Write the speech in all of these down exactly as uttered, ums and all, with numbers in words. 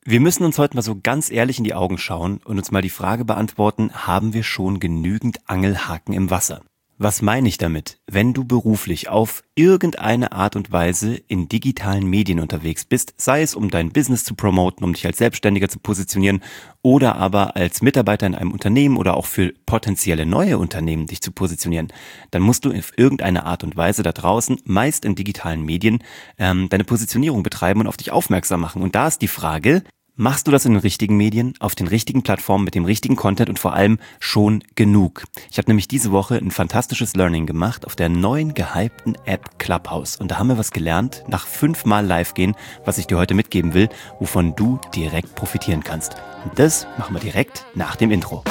Wir müssen uns heute mal so ganz ehrlich in die Augen schauen und uns mal die Frage beantworten, haben wir schon genügend Angelhaken im Wasser? Was meine ich damit? Wenn du beruflich auf irgendeine Art und Weise in digitalen Medien unterwegs bist, sei es um dein Business zu promoten, um dich als Selbstständiger zu positionieren oder aber als Mitarbeiter in einem Unternehmen oder auch für potenzielle neue Unternehmen dich zu positionieren, dann musst du auf irgendeine Art und Weise da draußen, meist in digitalen Medien, ähm, deine Positionierung betreiben und auf dich aufmerksam machen. Und da ist die Frage: Machst du das in den richtigen Medien, auf den richtigen Plattformen, mit dem richtigen Content und vor allem schon genug? Ich habe nämlich diese Woche ein fantastisches Learning gemacht auf der neuen gehypten App Clubhouse. Und da haben wir was gelernt, nach fünfmal live gehen, was ich dir heute mitgeben will, wovon du direkt profitieren kannst. Und das machen wir direkt nach dem Intro.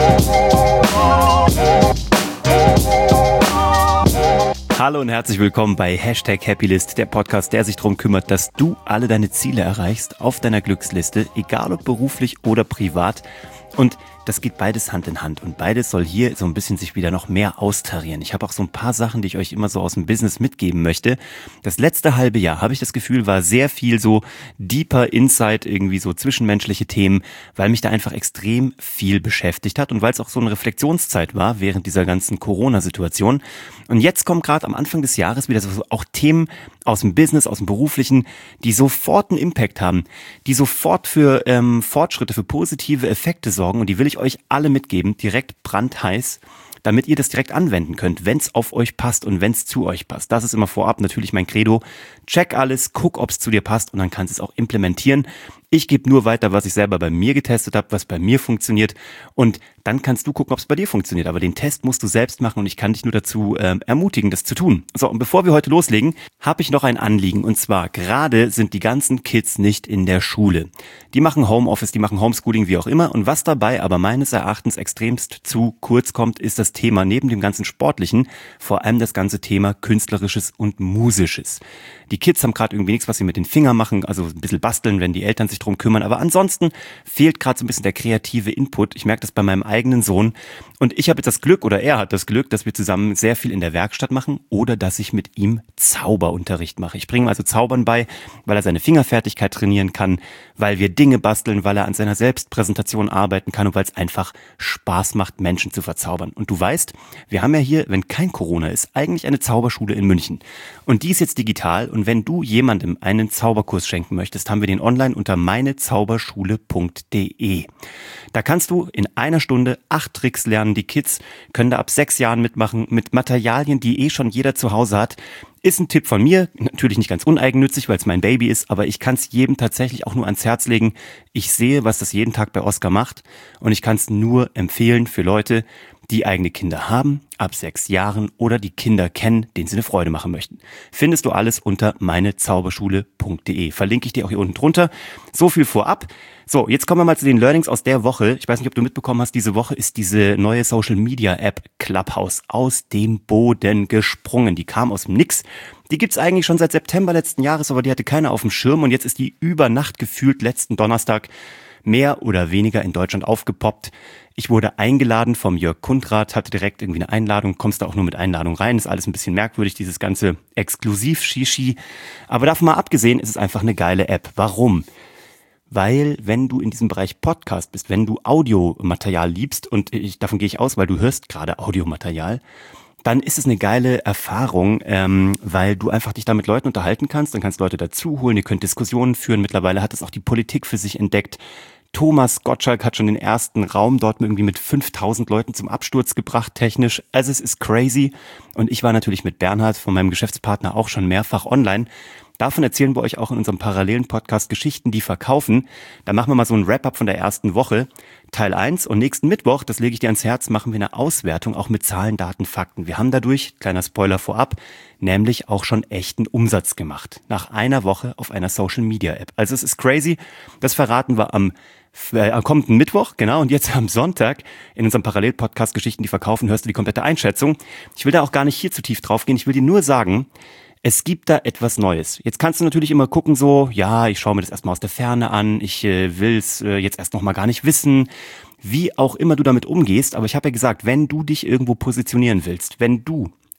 Hallo und herzlich willkommen bei Hashtag Happylist, der Podcast, der sich darum kümmert, dass du alle deine Ziele erreichst auf deiner Glücksliste, egal ob beruflich oder privat. Und das geht beides Hand in Hand und beides soll hier so ein bisschen sich wieder noch mehr austarieren. Ich habe auch so ein paar Sachen, die ich euch immer so aus dem Business mitgeben möchte. Das letzte halbe Jahr, habe ich das Gefühl, war sehr viel so deeper Insight, irgendwie so zwischenmenschliche Themen, weil mich da einfach extrem viel beschäftigt hat und weil es auch so eine Reflexionszeit war während dieser ganzen Corona-Situation. Und jetzt kommen gerade am Anfang des Jahres wieder so auch Themen aus dem Business, aus dem Beruflichen, die sofort einen Impact haben, die sofort für ähm, Fortschritte, für positive Effekte sorgen, und die will ich euch alle mitgeben, direkt brandheiß, damit ihr das direkt anwenden könnt, wenn es auf euch passt und wenn es zu euch passt. Das ist immer vorab natürlich mein Credo. Check alles, guck, ob es zu dir passt und dann kannst du es auch implementieren. Ich gebe nur weiter, was ich selber bei mir getestet habe, was bei mir funktioniert, und dann kannst du gucken, ob es bei dir funktioniert. Aber den Test musst du selbst machen und ich kann dich nur dazu äh, ermutigen, das zu tun. So, und bevor wir heute loslegen, habe ich noch ein Anliegen, und zwar gerade sind die ganzen Kids nicht in der Schule. Die machen Homeoffice, die machen Homeschooling, wie auch immer, und was dabei aber meines Erachtens extremst zu kurz kommt, ist das Thema neben dem ganzen Sportlichen, vor allem das ganze Thema Künstlerisches und Musisches. Die Kids haben gerade irgendwie nichts, was sie mit den Fingern machen, also ein bisschen basteln, wenn die Eltern sich drum kümmern, aber ansonsten fehlt gerade so ein bisschen der kreative Input. Ich merke das bei meinem eigenen Sohn, und ich habe jetzt das Glück, oder er hat das Glück, dass wir zusammen sehr viel in der Werkstatt machen oder dass ich mit ihm Zauberunterricht mache. Ich bringe ihm also Zaubern bei, weil er seine Fingerfertigkeit trainieren kann, weil wir Dinge basteln, weil er an seiner Selbstpräsentation arbeiten kann und weil es einfach Spaß macht, Menschen zu verzaubern. Und du weißt, wir haben ja hier, wenn kein Corona ist, eigentlich eine Zauberschule in München. Und die ist jetzt digital, und wenn du jemandem einen Zauberkurs schenken möchtest, haben wir den online unter meinezauberschule punkt de. Da kannst du in einer Stunde acht Tricks lernen. Die Kids können da ab sechs Jahren mitmachen, mit Materialien, die eh schon jeder zu Hause hat. Ist ein Tipp von mir, natürlich nicht ganz uneigennützig, weil es mein Baby ist, aber ich kann es jedem tatsächlich auch nur ans Herz legen. Ich sehe, was das jeden Tag bei Oscar macht, und ich kann es nur empfehlen für Leute, die eigene Kinder haben, ab sechs Jahren, oder die Kinder kennen, denen sie eine Freude machen möchten. Findest du alles unter meinezauberschule punkt de. Verlinke ich dir auch hier unten drunter. So viel vorab. So, jetzt kommen wir mal zu den Learnings aus der Woche. Ich weiß nicht, ob du mitbekommen hast, diese Woche ist diese neue Social-Media-App Clubhouse aus dem Boden gesprungen. Die kam aus dem Nix. Die gibt's eigentlich schon seit September letzten Jahres, aber die hatte keiner auf dem Schirm, und jetzt ist die über Nacht gefühlt letzten Donnerstag mehr oder weniger in Deutschland aufgepoppt. Ich wurde eingeladen vom Jörg Kundrat, hatte direkt irgendwie eine Einladung, kommst da auch nur mit Einladung rein, ist alles ein bisschen merkwürdig, dieses ganze Exklusiv-Shishi. Aber davon mal abgesehen, ist es einfach eine geile App. Warum? Weil, wenn du in diesem Bereich Podcast bist, wenn du Audiomaterial liebst, und ich, davon gehe ich aus, weil du hörst gerade Audiomaterial, dann ist es eine geile Erfahrung, ähm, weil du einfach dich da mit Leuten unterhalten kannst, dann kannst du Leute dazu holen, ihr könnt Diskussionen führen. Mittlerweile hat es auch die Politik für sich entdeckt. Thomas Gottschalk hat schon den ersten Raum dort irgendwie mit fünftausend Leuten zum Absturz gebracht, technisch. Also es ist crazy. Und ich war natürlich mit Bernhard, von meinem Geschäftspartner, auch schon mehrfach online. Davon erzählen wir euch auch in unserem parallelen Podcast Geschichten, die verkaufen. Da machen wir mal so ein Wrap-up von der ersten Woche, Teil eins. Und nächsten Mittwoch, das lege ich dir ans Herz, machen wir eine Auswertung, auch mit Zahlen, Daten, Fakten. Wir haben dadurch, kleiner Spoiler vorab, nämlich auch schon echten Umsatz gemacht. Nach einer Woche auf einer Social-Media-App. Also es ist crazy. Das verraten wir am äh, am kommenden Mittwoch, genau. Und jetzt am Sonntag in unserem Parallel-Podcast Geschichten, die verkaufen, hörst du die komplette Einschätzung. Ich will da auch gar nicht hier zu tief drauf gehen. Ich will dir nur sagen, es gibt da etwas Neues. Jetzt kannst du natürlich immer gucken so, ja, ich schaue mir das erstmal aus der Ferne an, ich äh, will es äh, jetzt erst noch mal gar nicht wissen, wie auch immer du damit umgehst. Aber ich habe ja gesagt, wenn du dich irgendwo positionieren willst, wenn du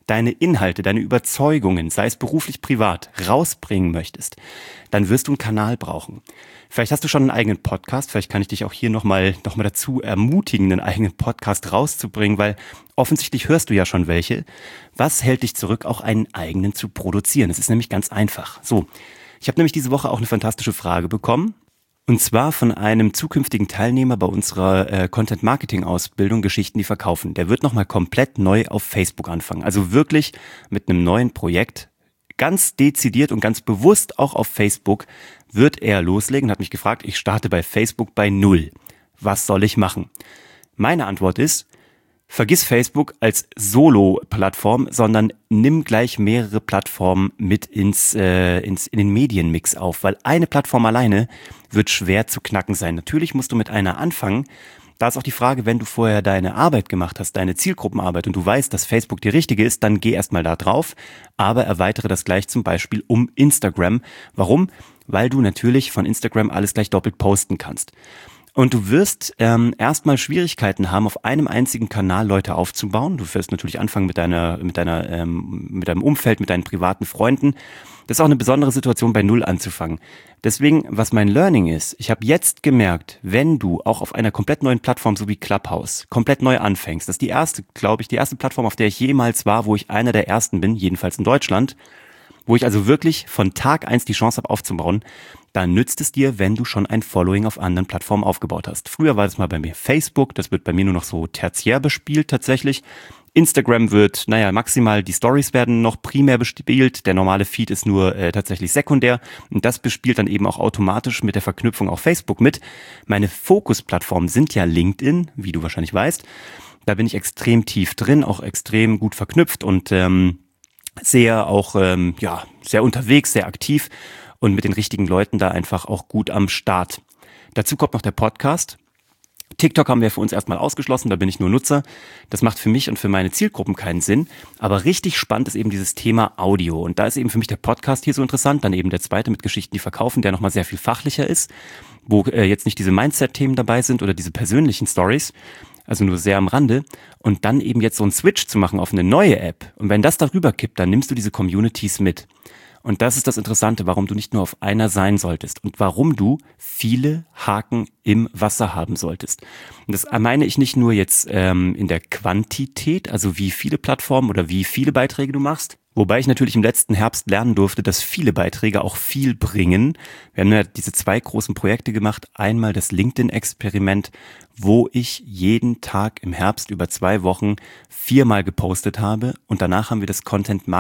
deine Inhalte, deine Überzeugungen, sei es beruflich, privat, rausbringen möchtest, dann wirst du einen Kanal brauchen. Vielleicht hast du schon einen eigenen Podcast, vielleicht kann ich dich auch hier nochmal noch mal dazu ermutigen, einen eigenen Podcast rauszubringen, weil offensichtlich hörst du ja schon welche. Was hält dich zurück, auch einen eigenen zu produzieren? Es ist nämlich ganz einfach. So, ich habe nämlich diese Woche auch eine fantastische Frage bekommen. Und zwar von einem zukünftigen Teilnehmer bei unserer äh, Content-Marketing-Ausbildung Geschichten, die verkaufen. Der wird nochmal komplett neu auf Facebook anfangen. Also wirklich mit einem neuen Projekt, ganz dezidiert und ganz bewusst auch auf Facebook, wird er loslegen und hat mich gefragt, ich starte bei Facebook bei Null. Was soll ich machen? Meine Antwort ist, vergiss Facebook als Solo-Plattform, sondern nimm gleich mehrere Plattformen mit ins, äh, ins in den Medienmix auf, weil eine Plattform alleine wird schwer zu knacken sein. Natürlich musst du mit einer anfangen. Da ist auch die Frage, wenn du vorher deine Arbeit gemacht hast, deine Zielgruppenarbeit und du weißt, dass Facebook die richtige ist, dann geh erstmal da drauf, aber erweitere das gleich zum Beispiel um Instagram. Warum? Weil du natürlich von Instagram alles gleich doppelt posten kannst. Und du wirst ähm, erstmal Schwierigkeiten haben, auf einem einzigen Kanal Leute aufzubauen. Du wirst natürlich anfangen mit deiner, mit deiner, ähm, mit deinem Umfeld, mit deinen privaten Freunden. Das ist auch eine besondere Situation, bei Null anzufangen. Deswegen, was mein Learning ist, ich habe jetzt gemerkt, wenn du auch auf einer komplett neuen Plattform, so wie Clubhouse, komplett neu anfängst, das ist die erste, glaube ich, die erste Plattform, auf der ich jemals war, wo ich einer der ersten bin, jedenfalls in Deutschland, wo ich also wirklich von Tag eins die Chance habe aufzubauen, dann nützt es dir, wenn du schon ein Following auf anderen Plattformen aufgebaut hast. Früher war das mal bei mir Facebook, das wird bei mir nur noch so tertiär bespielt tatsächlich. Instagram wird, naja, maximal die Stories werden noch primär bespielt, der normale Feed ist nur äh, tatsächlich sekundär und das bespielt dann eben auch automatisch mit der Verknüpfung auf Facebook mit. Meine Fokusplattformen sind ja LinkedIn, wie du wahrscheinlich weißt. Da bin ich extrem tief drin, auch extrem gut verknüpft und ähm, sehr auch, ähm, ja, sehr unterwegs, sehr aktiv und mit den richtigen Leuten da einfach auch gut am Start. Dazu kommt noch der Podcast. TikTok haben wir für uns erstmal ausgeschlossen, da bin ich nur Nutzer. Das macht für mich und für meine Zielgruppen keinen Sinn. Aber richtig spannend ist eben dieses Thema Audio. Und da ist eben für mich der Podcast hier so interessant. Dann eben der zweite mit Geschichten, die verkaufen, der nochmal sehr viel fachlicher ist, wo äh, jetzt nicht diese Mindset-Themen dabei sind oder diese persönlichen Stories, also nur sehr am Rande. Und dann eben jetzt so einen Switch zu machen auf eine neue App. Und wenn das darüber kippt, dann nimmst du diese Communities mit. Und das ist das Interessante, warum du nicht nur auf einer sein solltest und warum du viele Haken im Wasser haben solltest. Und das meine ich nicht nur jetzt ähm, in der Quantität, also wie viele Plattformen oder wie viele Beiträge du machst, wobei ich natürlich im letzten Herbst lernen durfte, dass viele Beiträge auch viel bringen. Wir haben ja diese zwei großen Projekte gemacht. Einmal das LinkedIn-Experiment, wo ich jeden Tag im Herbst über zwei Wochen viermal gepostet habe. Und danach haben wir das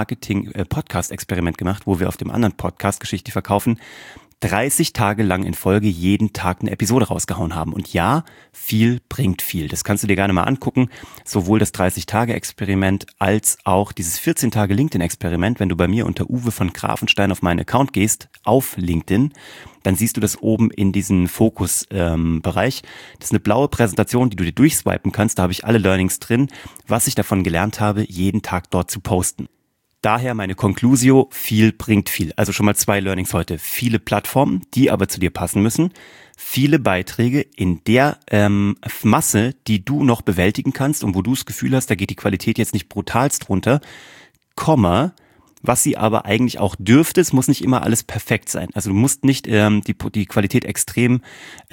Content-Marketing-Podcast-Experiment gemacht, wo wir auf dem anderen Podcast Geschichte verkaufen dreißig Tage lang in Folge jeden Tag eine Episode rausgehauen haben. Und ja, viel bringt viel. Das kannst du dir gerne mal angucken. Sowohl das dreißig-Tage-Experiment als auch dieses vierzehn Tage LinkedIn-Experiment. Wenn du bei mir unter Uwe von Grafenstein auf meinen Account gehst, auf LinkedIn, dann siehst du das oben in diesen Fokus-Bereich. Ähm, das ist eine blaue Präsentation, die du dir durchswipen kannst. Da habe ich alle Learnings drin, was ich davon gelernt habe, jeden Tag dort zu posten. Daher meine Conclusio, viel bringt viel. Also schon mal zwei Learnings heute. Viele Plattformen, die aber zu dir passen müssen. Viele Beiträge in der ähm, Masse, die du noch bewältigen kannst und wo du das Gefühl hast, da geht die Qualität jetzt nicht brutalst runter. Komma, was sie aber eigentlich auch dürfte, es muss nicht immer alles perfekt sein. Also du musst nicht ähm, die, die Qualität extrem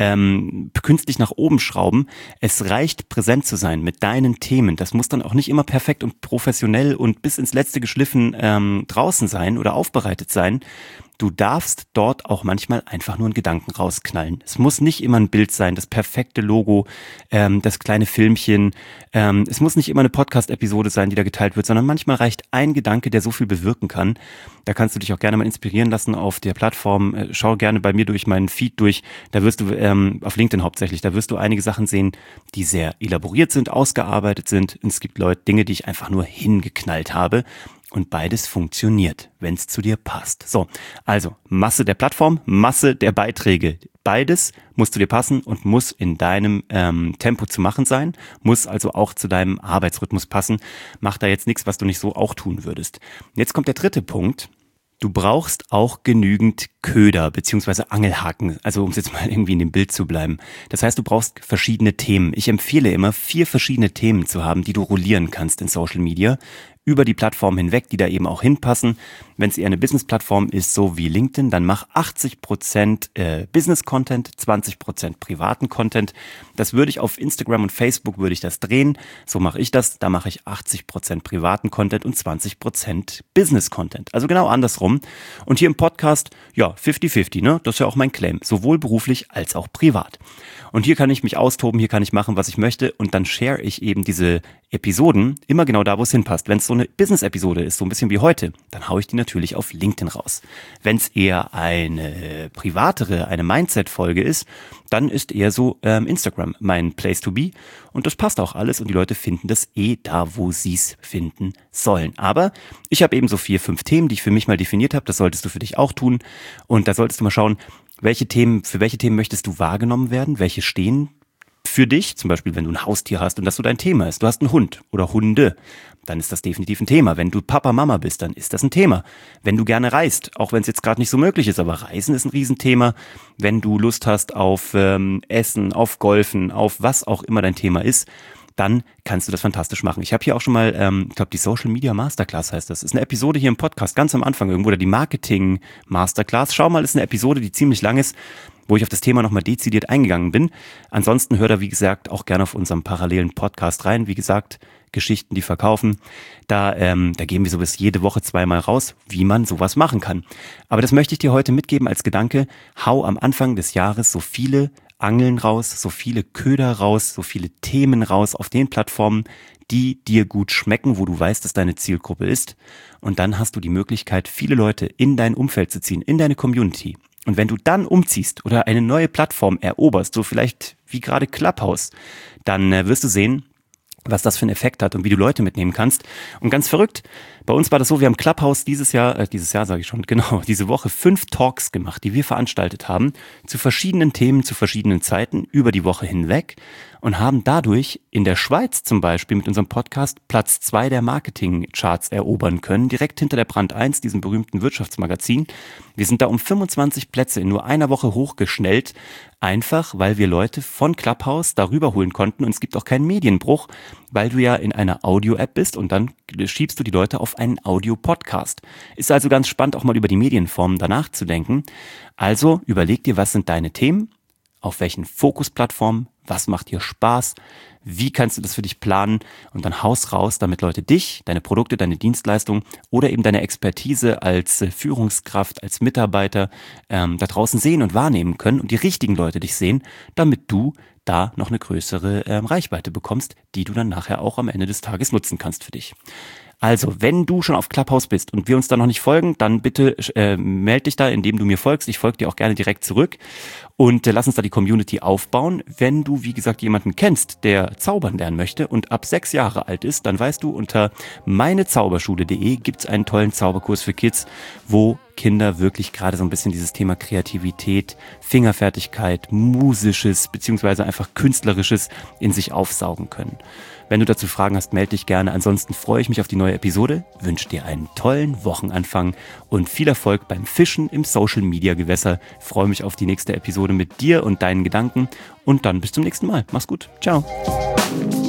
ähm, künstlich nach oben schrauben. Es reicht, präsent zu sein mit deinen Themen. Das muss dann auch nicht immer perfekt und professionell und bis ins Letzte geschliffen ähm, draußen sein oder aufbereitet sein. Du darfst dort auch manchmal einfach nur einen Gedanken rausknallen. Es muss nicht immer ein Bild sein, das perfekte Logo, ähm, das kleine Filmchen. Ähm, es muss nicht immer eine Podcast-Episode sein, die da geteilt wird, sondern manchmal reicht ein Gedanke, der so viel bewirken kann. Da kannst du dich auch gerne mal inspirieren lassen auf der Plattform. Äh, schau gerne bei mir durch meinen Feed durch. Da wirst du, ähm, auf LinkedIn hauptsächlich, da wirst du einige Sachen sehen, die sehr elaboriert sind, ausgearbeitet sind. Und es gibt Leute, Dinge, die ich einfach nur hingeknallt habe. Und beides funktioniert, wenn es zu dir passt. So, also Masse der Plattform, Masse der Beiträge. Beides muss zu dir passen und muss in deinem ähm, Tempo zu machen sein, muss also auch zu deinem Arbeitsrhythmus passen. Mach da jetzt nichts, was du nicht so auch tun würdest. Jetzt kommt der dritte Punkt. Du brauchst auch genügend Köder beziehungsweise Angelhaken, also um es jetzt mal irgendwie in dem Bild zu bleiben. Das heißt, du brauchst verschiedene Themen. Ich empfehle immer, vier verschiedene Themen zu haben, die du rollieren kannst in Social Media über die Plattform hinweg, die da eben auch hinpassen. Wenn es eher eine Business-Plattform ist, so wie LinkedIn, dann mach achtzig Prozent äh, Business-Content, zwanzig Prozent privaten Content. Das würde ich auf Instagram und Facebook würde ich das drehen. So mache ich das. Da mache ich achtzig Prozent privaten Content und zwanzig Prozent Business-Content. Also genau andersrum. Und hier im Podcast, ja, fifty fifty, ne? Das ist ja auch mein Claim. Sowohl beruflich als auch privat. Und hier kann ich mich austoben, hier kann ich machen, was ich möchte. Und dann share ich eben diese Episoden immer genau da, wo es hinpasst. Wenn es so eine Business-Episode ist, so ein bisschen wie heute, dann haue ich die natürlich auf LinkedIn raus. Wenn es eher eine privatere, eine Mindset-Folge ist, dann ist eher so ähm, Instagram mein Place to be. Und das passt auch alles und die Leute finden das eh da, wo sie es finden sollen. Aber ich habe eben so vier, fünf Themen, die ich für mich mal definiert habe. Das solltest du für dich auch tun. Und da solltest du mal schauen, welche Themen, für welche Themen möchtest du wahrgenommen werden? Welche stehen für dich? Zum Beispiel, wenn du ein Haustier hast und das so dein Thema ist. Du hast einen Hund oder Hunde, dann ist das definitiv ein Thema. Wenn du Papa, Mama bist, dann ist das ein Thema. Wenn du gerne reist, auch wenn es jetzt gerade nicht so möglich ist, aber Reisen ist ein Riesenthema. Wenn du Lust hast auf ähm, Essen, auf Golfen, auf was auch immer dein Thema ist, dann kannst du das fantastisch machen. Ich habe hier auch schon mal, ähm, ich glaube, die Social Media Masterclass heißt das. Ist eine Episode hier im Podcast, ganz am Anfang irgendwo, oder die Marketing Masterclass. Schau mal, ist eine Episode, die ziemlich lang ist, wo ich auf das Thema nochmal dezidiert eingegangen bin. Ansonsten hör da, wie gesagt, auch gerne auf unserem parallelen Podcast rein. Wie gesagt, Geschichten, die verkaufen. Da, ähm, da geben wir sowas jede Woche zweimal raus, wie man sowas machen kann. Aber das möchte ich dir heute mitgeben als Gedanke. Hau am Anfang des Jahres so viele Angeln raus, so viele Köder raus, so viele Themen raus auf den Plattformen, die dir gut schmecken, wo du weißt, dass deine Zielgruppe ist. Und dann hast du die Möglichkeit, viele Leute in dein Umfeld zu ziehen, in deine Community. Und wenn du dann umziehst oder eine neue Plattform eroberst, so vielleicht wie gerade Clubhouse, dann äh, wirst du sehen, was das für einen Effekt hat und wie du Leute mitnehmen kannst. Und ganz verrückt, bei uns war das so, wir haben Clubhouse dieses Jahr, äh, dieses Jahr sage ich schon, genau, diese Woche fünf Talks gemacht, die wir veranstaltet haben, zu verschiedenen Themen, zu verschiedenen Zeiten, über die Woche hinweg und haben dadurch in der Schweiz zum Beispiel mit unserem Podcast Platz zwei der Marketing-Charts erobern können, direkt hinter der Brand eins, diesem berühmten Wirtschaftsmagazin. Wir sind da um fünfundzwanzig Plätze in nur einer Woche hochgeschnellt, einfach weil wir Leute von Clubhouse darüber holen konnten und es gibt auch keinen Medienbruch, weil du ja in einer Audio-App bist und dann schiebst du die Leute auf einen Audio-Podcast. Ist also ganz spannend, auch mal über die Medienformen danach zu denken. Also überleg dir, was sind deine Themen, auf welchen Fokusplattformen, was macht dir Spaß, wie kannst du das für dich planen und dann haus raus, damit Leute dich, deine Produkte, deine Dienstleistungen oder eben deine Expertise als Führungskraft, als Mitarbeiter ähm, da draußen sehen und wahrnehmen können und die richtigen Leute dich sehen, damit du da noch eine größere ähm, Reichweite bekommst, die du dann nachher auch am Ende des Tages nutzen kannst für dich. Also, wenn du schon auf Clubhouse bist und wir uns da noch nicht folgen, dann bitte äh, melde dich da, indem du mir folgst. Ich folge dir auch gerne direkt zurück und äh, lass uns da die Community aufbauen. Wenn du, wie gesagt, jemanden kennst, der zaubern lernen möchte und ab sechs Jahre alt ist, dann weißt du, unter meinezauberschule punkt de gibt's einen tollen Zauberkurs für Kids, wo Kinder wirklich gerade so ein bisschen dieses Thema Kreativität, Fingerfertigkeit, Musisches beziehungsweise einfach Künstlerisches in sich aufsaugen können. Wenn du dazu Fragen hast, melde dich gerne. Ansonsten freue ich mich auf die neue Episode, wünsche dir einen tollen Wochenanfang und viel Erfolg beim Fischen im Social-Media-Gewässer. Freue mich auf die nächste Episode mit dir und deinen Gedanken und dann bis zum nächsten Mal. Mach's gut. Ciao.